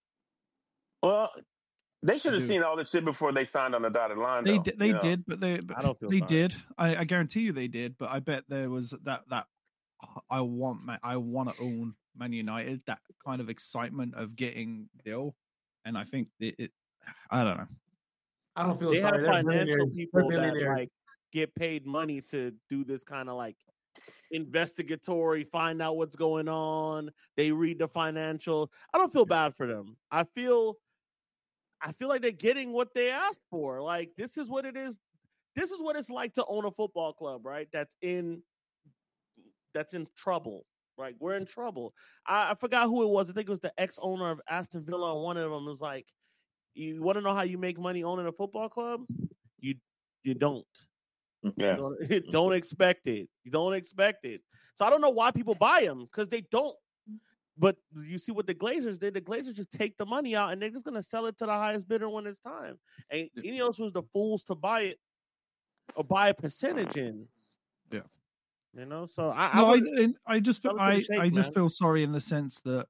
Well, they should have do. seen all this shit before they signed on the dotted line. They though, did, they you know? did, but they but I don't feel they sorry. did. I, I guarantee you they did. But I bet there was that that I want Ma- I want to own Man United. That kind of excitement of getting Dill, and I think it. it I don't know. I don't feel They have sorry. They're financial billionaires. people They're that billionaires. like get paid money to do this kind of like investigatory, find out what's going on. They read the financial. I don't feel bad for them. I feel I feel like they're getting what they asked for. Like this is what it is. This is what it's like to own a football club, right? That's in that's in trouble, Like we're in trouble. I, I forgot who it was. I think it was the ex-owner of Aston Villa. One of them was like, "You want to know how you make money owning a football club? You you don't. Yeah. You don't, don't expect it. You don't expect it. So I don't know why people buy them because they don't. But you see what the Glazers did. The Glazers just take the money out and they're just gonna sell it to the highest bidder when it's time. And Ineos was the fools to buy it or buy a percentage in. Yeah. You know, so I no, I, would, I, I just feel, I, shake, I just man. feel sorry in the sense that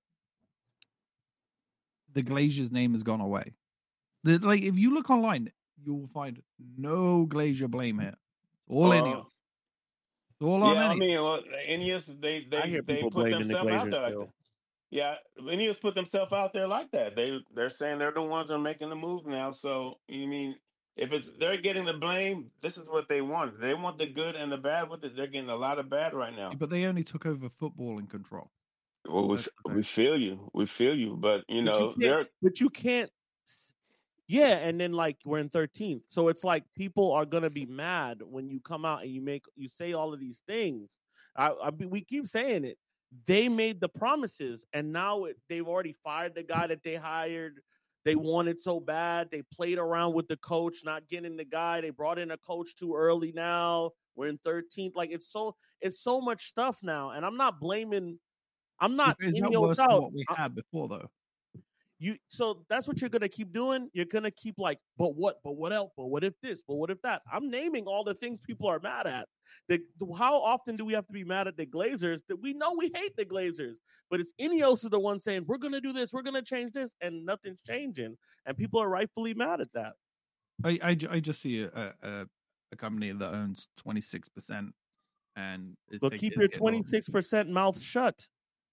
the Glazier's name has gone away. The, like if you look online, you will find no Glazier blame here. All uh, Ineos. It's all on yeah, Ineos. I mean, well, Ineos they I they hear they people put blaming the themselves out Glazers there like still. that. Yeah, Ineos put themselves out there like that. They they're saying they're the ones that are making the move now. So you mean if it's they're getting the blame, this is what they want. They want the good and the bad with it. They're getting a lot of bad right now. But they only took over football and control. Well, we, we feel you, we feel you, but you but know you they're. But you can't. Yeah, and then like we're in thirteenth, so it's like people are gonna be mad when you come out and you make you say all of these things. I, I we keep saying it. They made the promises, and now it, they've already fired the guy that they hired. They wanted so bad. They played around with the coach, not getting the guy. They brought in a coach too early. Now we're in thirteenth. Like it's so it's so much stuff now, and I'm not blaming. I'm not. Is in that your worse doubt. than what we I, had before, though? You so that's what you're gonna keep doing. You're gonna keep like, but what? But what else? But what if this? But what if that? I'm naming all the things people are mad at. The, how often do we have to be mad at the Glazers? That we know we hate the Glazers, but it's Ineos is the one saying we're gonna do this, we're gonna change this, and nothing's changing, and people are rightfully mad at that. I I, I just see a, a a company that owns twenty-six percent and is so keep your twenty-six percent mouth shut.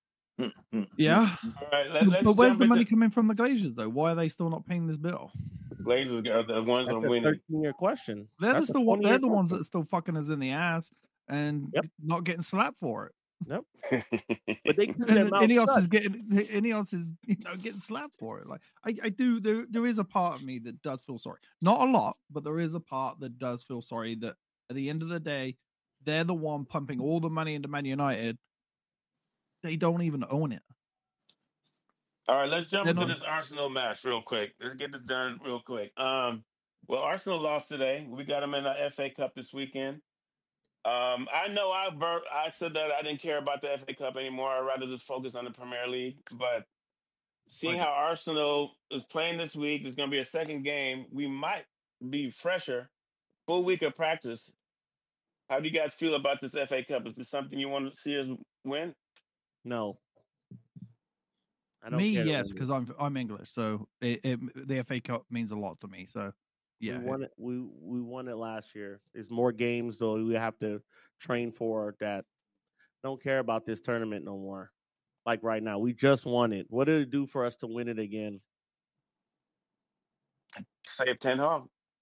Yeah, all right, let, let's but where's jump the money into... coming from the Glazers though? Why are they still not paying this bill? Glazers are the ones that are winning. thirteen-year question. They're That's the still they're the question. ones that are still fucking us in the ass and yep. not getting slapped for it. Nope. But they keep and Ineos shut. is getting Ineos is you know getting slapped for it. Like I, I do there there is a part of me that does feel sorry. Not a lot, but there is a part that does feel sorry that at the end of the day, they're the one pumping all the money into Man United. They don't even own it. All right, let's jump They're into not... this Arsenal match real quick. Let's get this done real quick. Um, well, Arsenal lost today. We got them in the F A Cup this weekend. Um, I know I ver- I said that I didn't care about the F A Cup anymore. I'd rather just focus on the Premier League. But seeing how Arsenal is playing this week, there's going to be a second game. We might be fresher. Full week of practice. How do you guys feel about this F A Cup? Is this something you want to see us win? No. I don't me, care yes, because I'm I'm English, so it, it, the F A Cup means a lot to me. So, yeah, we won it. We we won it last year. There's more games though we have to train for. That don't care about this tournament no more. Like right now, we just won it. What did it do for us to win it again? Save Ten Hag.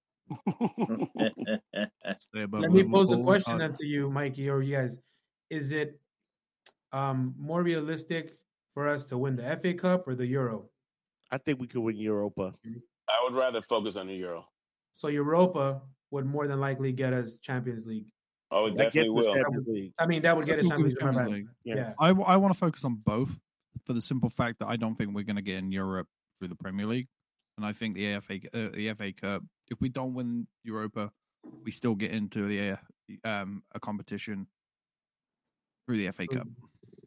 Let me pose a question then to you, Mikey, or you guys. Is it um, more realistic for us to win the F A Cup or the Euro? I think we could win Europa. I would rather focus on the Euro. So Europa would more than likely get us Champions League. Oh, it definitely will. League. I mean, that would get us Champions, Champions League. League. Yeah. yeah. I, I want to focus on both for the simple fact that I don't think we're going to get in Europe through the Premier League. And I think the F A, uh, the F A Cup, if we don't win Europa, we still get into the um, a competition through the F A Cup.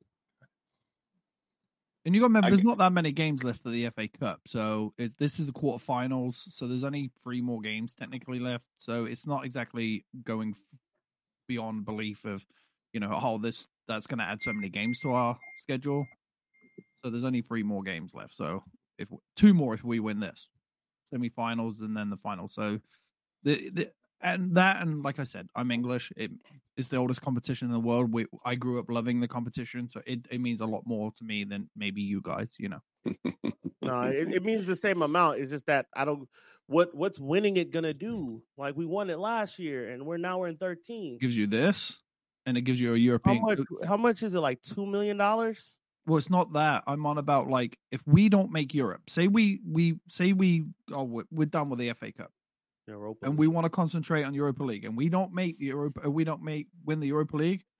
And you got to remember, there's not that many games left for the F A Cup. So it, this is the quarterfinals. So there's only three more games technically left. So it's not exactly going beyond belief of, you know, oh, this that's going to add so many games to our schedule. So there's only three more games left. So if two more if we win this semi-finals and then the final. So the, the and that and like I said, I'm English. It, it's the oldest competition in the world. We, I grew up loving the competition, so it, it means a lot more to me than maybe you guys. You know, no, it, it means the same amount. It's just that I don't. What what's winning it gonna do? Like we won it last year, and we're now we're in thirteen. It gives you this, and it gives you a European. How much, how much is it? Like two million dollars? Well, it's not that. I'm on about like if we don't make Europe, say we we say we oh we're, we're done with the F A Cup. Europa and League. we want to concentrate on Europa League, and we don't make the Europa, we don't make win the Europa League.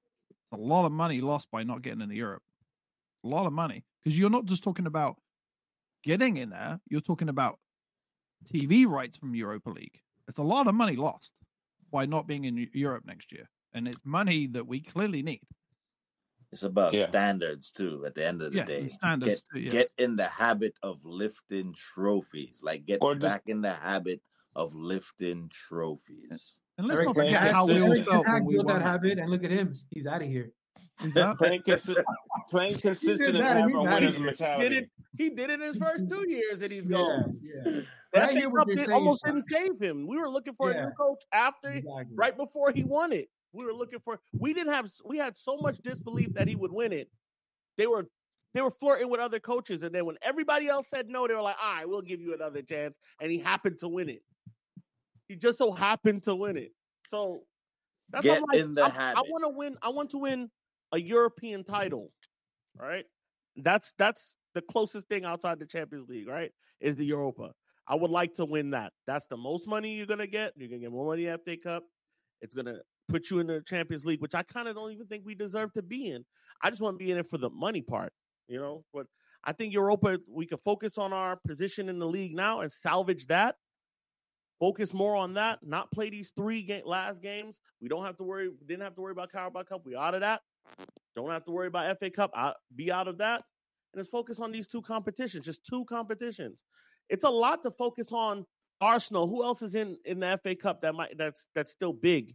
It's a lot of money lost by not getting into Europe. A lot of money. Because you're not just talking about getting in there, you're talking about T V rights from Europa League. It's a lot of money lost by not being in Europe next year. And it's money that we clearly need. It's about Yeah. standards too. At the end of the Yes, day, and standards get, too, yeah. get in the habit of lifting trophies. Like get Or just- back in the habit of lifting trophies. And let's Eric not Ten forget Hag- how we all Eric Ten felt Hag when we built won. that habit, and look at him. He's out of here. Is that? Playing, consi- playing consistent and that and having he's a outta winner's here. He mentality. did it. He did it in his first two years, and he's Yeah, gone. yeah. That I hear what Cup you're did- saying, almost Sean. didn't save him. We were looking for a Yeah. new coach after, Exactly. right before he won it. We were looking for. We didn't have. We had so much disbelief that he would win it. They were. They were flirting with other coaches, and then when everybody else said no, they were like, "All right, we'll give you another chance." And he happened to win it. He just so happened to win it. So that's Get what I'm like. in the I, I habit. want to win. I want to win a European title. Right. That's that's the closest thing outside the Champions League. Right. Is the Europa. I would like to win that. That's the most money you're gonna get. You're gonna get more money in the F A Cup. It's gonna put you in the Champions League, which I kind of don't even think we deserve to be in. I just want to be in it for the money part, you know. But I think Europa, we can focus on our position in the league now and salvage that. Focus more on that. Not play these three ga- last games. We don't have to worry. Didn't have to worry about Carabao Cup. We out of that. Don't have to worry about F A Cup. I, be out of that. And let's focus on these two competitions. Just two competitions. It's a lot to focus on. Arsenal. Who else is in, in the F A Cup that might that's that's still big?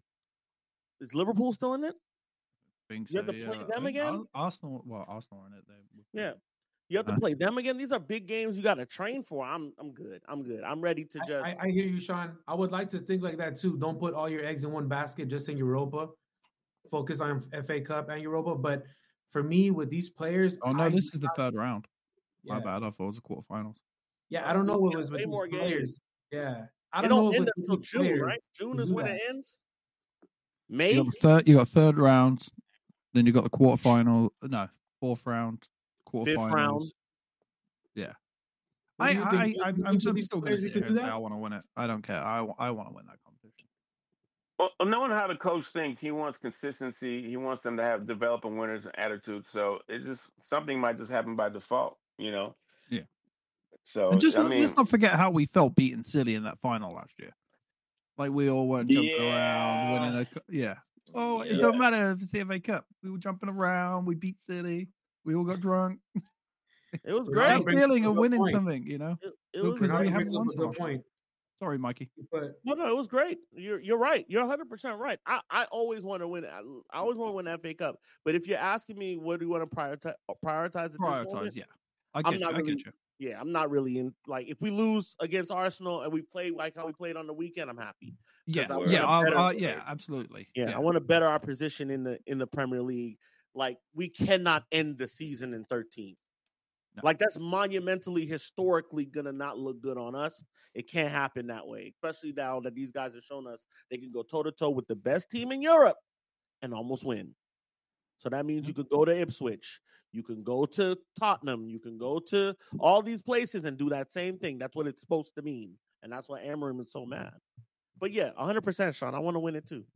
Is Liverpool still in it? Think You have so, to yeah. play I them think again? Ar- Arsenal, well, Arsenal are in it. They, Yeah. You have to Uh, play them again. These are big games you got to train for. I'm I'm good. I'm good. I'm ready to I, just. I, I hear you, Sean. I would like to think like that too. Don't put all your eggs in one basket just in Europa. Focus on F A Cup and Europa. But for me, with these players, Oh no, I, this is the third round. My yeah, bad. I thought it was the quarterfinals. yeah, I don't know what Yeah, was with way these more games. players. Yeah, I It don't know don't if end with until these June, players right? June to is do when that. it ends. You May. got the third. You got third round. Then you got the quarterfinal. No, fourth round. Quarterfinals. round. Yeah. What I, do you I, think? I, You I'm, think I'm, with I'm these still going to players you sit could here do and say that? I want to win it. I don't care. I, I want to win that competition. Well, knowing how the coach thinks, he wants consistency. He wants them to have developing winners and attitude. So it just something might just happen by default, you know. Yeah. So And just I let- mean, let's not forget how we felt beating City in that final last year. Like we all weren't jumping around, Yeah. winning a cu- yeah. Oh, it Yeah. don't matter if it's the F A Cup. We were jumping around. We beat City. We all got drunk. It was Ronaldo great. That brings feeling up a of good winning point. something, you know. It, it Look, was 'cause we great. Ronaldo haven't brings up won a so good much. point. Sorry, Mikey. But No, no, it was great. You're you're right. You're one hundred percent right. I, I always want to win. I, I always want to win the F A Cup. But if you're asking me, what do you want to prioritize? Prioritize at this Prioritize, moment? yeah. I I'm get you. not I really- get you. Yeah, I'm not really in. Like, if we lose against Arsenal and we play like how we played on the weekend, I'm happy. Yeah, I yeah, wanna I'll- better- uh, yeah, absolutely. Yeah, Yeah. I want to better our position in the in the Premier League. Like, we cannot end the season in thirteen. No. Like, that's monumentally, historically gonna not look good on us. It can't happen that way, especially now that these guys have shown us they can go toe to toe with the best team in Europe and almost win. So that means you could go to Ipswich, you can go to Tottenham, you can go to all these places and do that same thing. That's what it's supposed to mean, and that's why Amorim is so mad. But yeah, one hundred percent, Sean. I want to win it too.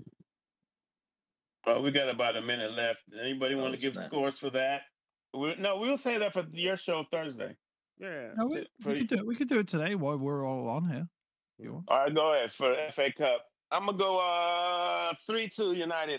well, we got about a minute left. Anybody want Oh, to give snap. scores for that? We, no, we'll say that for your show Thursday. Yeah. No, we, For- we could do it. We could do it today while we're all on here. If you want. All right, go ahead for F A Cup. I'm gonna go uh three two United.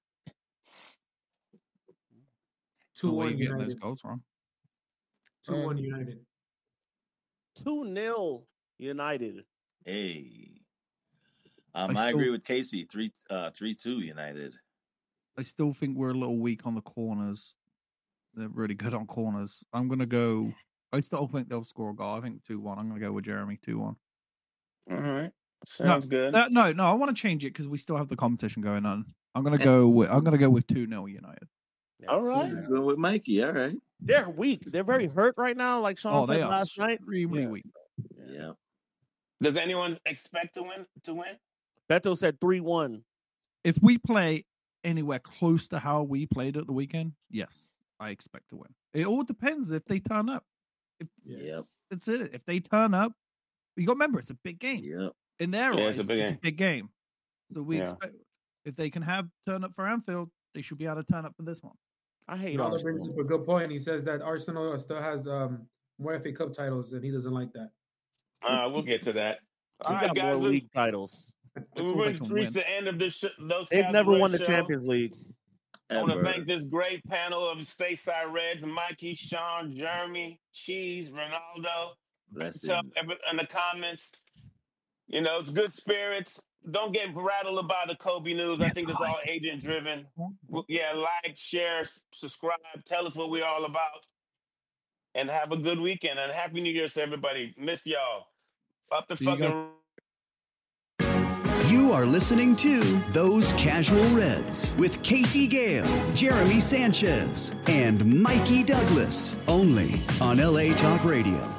two Oh, where one you getting those United. goals from? Two one United. two nil United. Hey. Um, I I, agree still- with Casey. Three, uh, three, two United. I still think we're a little weak on the corners. They're really good on corners. I'm gonna go. I still think they'll score a goal. I think two one. I'm gonna go with Jeremy two one. All right, sounds good. Uh, no, no, I want to change it because we still have the competition going on. I'm gonna go. With, I'm gonna go with two nil United. Yeah, All two right. nil. Go with Mikey. All right. They're weak. They're very hurt right now. Like Sean Oh, said they are last night. extremely Yeah. weak. Yeah. Does anyone expect to win? To win? Beto said three one. If we play anywhere close to how we played at the weekend, yes, I expect to win. It all depends if they turn up. If Yep. that's it. If they turn up, you got to remember it's a big game. Yep. In their Yeah, eyes, it's a big game. big game. So we Yeah. expect if they can have turn up for Anfield, they should be able to turn up for this one. I hate Ronaldo brings Arsenal. up a good point. He says that Arsenal still has um, more F A Cup titles, and he doesn't like that. Uh, we'll get to that. We All got right, guys. more We, league titles. we all they reached, can reached win. the end of this. Sh- those They've Cavs never Red won the show. Champions League. I want to Ever. thank this great panel of Stateside Reds: Mikey, Sean, Jeremy, Cheese, Ronaldo. Tell Blessings. every, in the comments. You know, it's good spirits. Don't get rattled about the Kobe news. I think it's all agent driven. Yeah, like, share, s- subscribe. Tell us what we're all about. And have a good weekend. And Happy New Year to everybody. Miss y'all. Up the See you guys. fucking. You are listening to Those Casual Reds with Casey Gale, Jeremy Sanchez, and Mikey Douglas, only on L A Talk Radio.